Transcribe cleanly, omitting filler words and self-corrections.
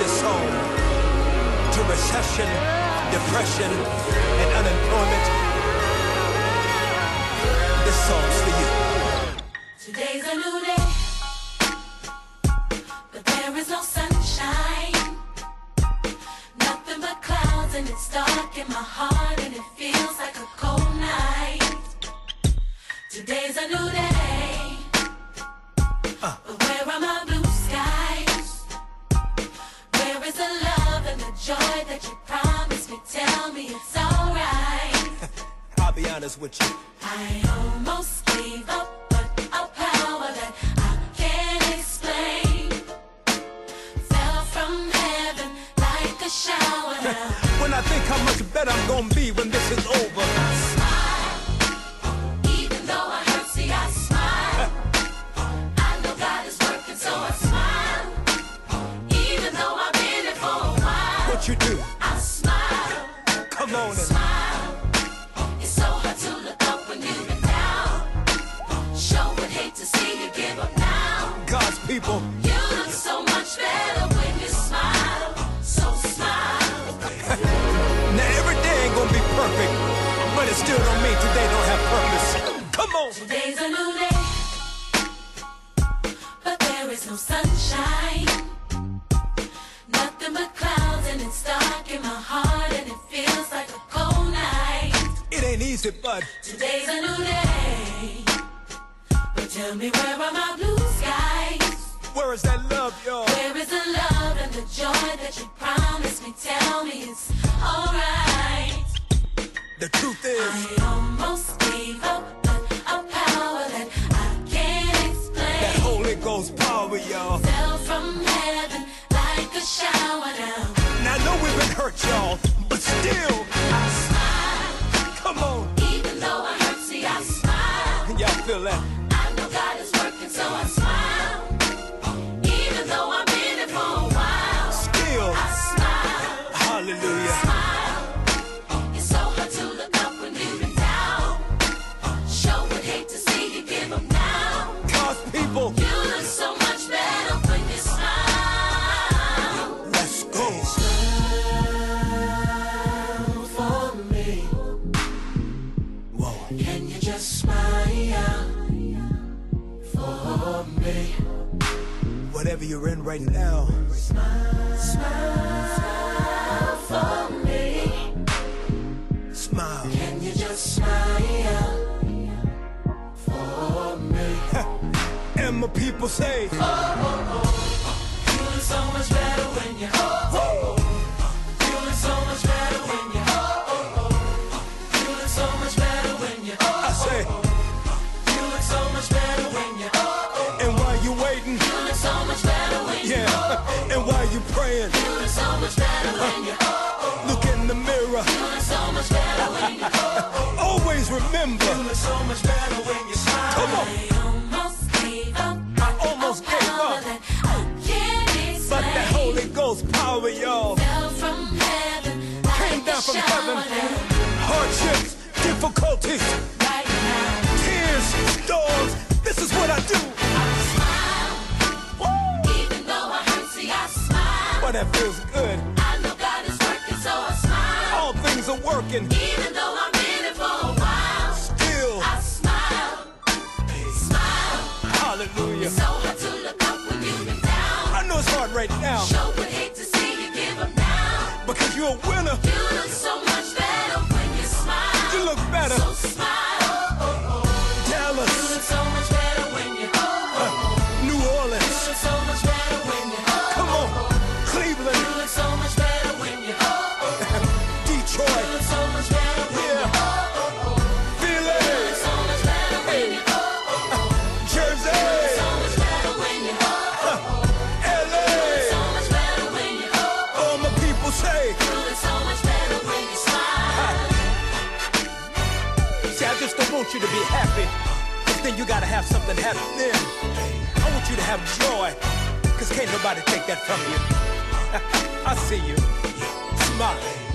this song to recession, depression, and unemployment. This song's for you. Today's a new day, but there is no sunshine. Nothing but clouds, and it's dark in my heart, and it feels like a cold night. Today's a new day, but where are my blue skies? Where is the love and the joy that you promised me? Tell me it's alright. I'll be honest with you. I almost gave up, but a power that I can't explain fell from heaven like a shower now. When I think how much better I'm gonna be when this is over, I smile, even though I hurt, see I smile. I know God is working, so I smile. Even though I've been here for a while, what you do? I smile. Come on and Smile. It's so hard to look up when you've been down. Sure would hate to see you give up now. God's people. You look so much better when you smile. So smile. Now every day ain't gonna be perfect, but it still don't mean today don't have purpose. Come on. Today's a new day, but there is no sunshine. Nothing but clouds, and it's dark in my heart, and it feels like a cold night. It ain't easy, but Today's a new day, but tell me where are my blue skies? where is that love, y'all? Where is the love and the joy that you promised me? Tell me it's alright. The truth is, I almost gave up, but a power that I can't that explain Holy Ghost power, y'all. fell from heaven like a shower down. Now I know we've been hurt, y'all, but still, I smile, come on. even though I hurt, see I smile. Y'all feel that? I know God is working, so I smile. Even though I've been here for a while, Still, I smile. hallelujah. Smile. It's so hard to look up when you've been down. Sure would hate to see you give up now. God's people, You look so much better when you smile. let's go. Smile for me. Whoa. Can you just smile for me? Whatever you're in right now, Smile for me. smile. Can you just smile for me? And my people say, You look so much better when you You look so much better when you You look so much better when you I say, You look so much better when you and while you waiting, You look so much better when you yeah, and while you praying, You look so much better when you look in the mirror. You look so much better when you Always remember, look so much better when you smile. come on. I almost gave up, I almost gave power up, that I can't but explain that Holy Ghost power, y'all, fell from heaven came like down a from shower heaven. down. Hardships, difficulties, Right now, tears, storms. This is what I do. I smile, even though I hurt, see I smile. But that feels good. I know God is working, so I smile. All things are working. Even though I've been here for a while, Still, I smile, smile. hallelujah. So hard to look up when you've been down. I know it's hard right now Sure would hate to see you give up now. because you're a winner. You look so much better when you smile. You look better. So smile. You Dallas, look so much better when you New Orleans, look so much better when you come on, Cleveland, You look so much better when you Detroit, look so much better when yeah, Philly, you look so much better when you Jersey, so much better when you LA. so much better when you All my people say, You look so much better when you smile. see, I just don't want you to be happy, because then you gotta have something happen then. I want you to have joy, because can't nobody take that from you. I see you. Smile.